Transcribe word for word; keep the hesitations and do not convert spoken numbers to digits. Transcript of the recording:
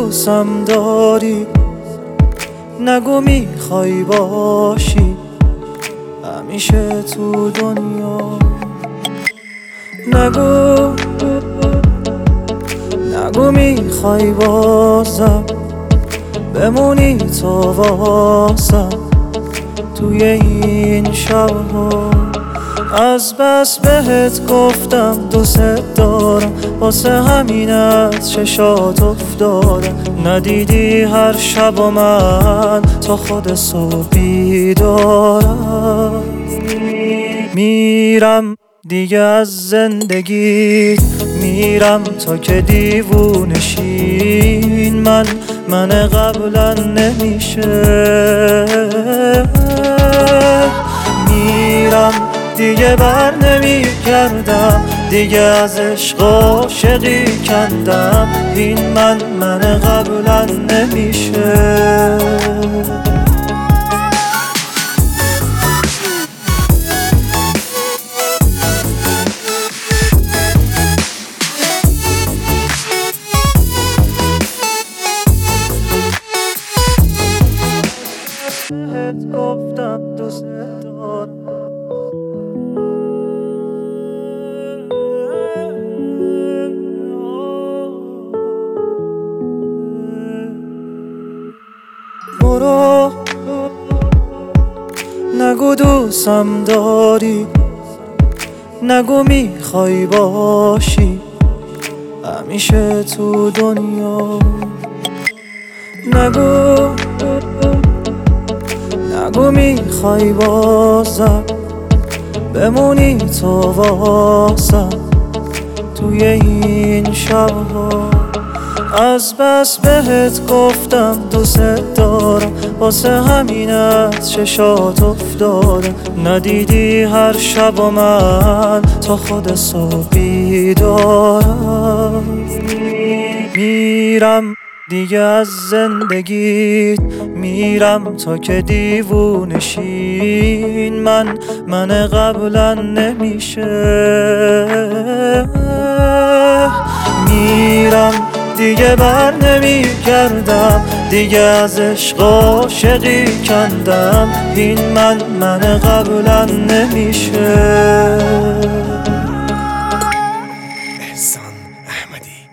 دوستم داری، نگو میخوای باشی همیشه تو دنیا. نگو نگو میخوای بازم بمونی تو واسم توی این شبها. از بس بهت گفتم دوست دارم، واسه همین از چشات افتادم. ندیدی هر شب و من تا خود صبح بیدارم. میرم دیگه از زندگیت، میرم تا که دیوونشین من من قبلا نمیشه. میرم دیگه بر نمیگردم، دیگه از عشق عاشقی کندم. این من من قبلا نمیشه. بهت گفتم دوست دارم. برو نگو دوستم داری، نگو میخوای باشی همیشه تو دنیا. نگو نگو میخوای بازم بمونی تو واسم توی این شبها. از بس بهت گفتم دوست دارم، واسه همین از چشات افتادم. ندیدی هر شب و من تا خود صبح بیدارم. میرم دیگه از زندگیت، میرم تا که دیوونشین من من قبلا نمیشه. میرم دیگه بر نمیگردم، دیگه از عشق عاشقی کندم. این من من قبلا نمیشه. احسان احمدی.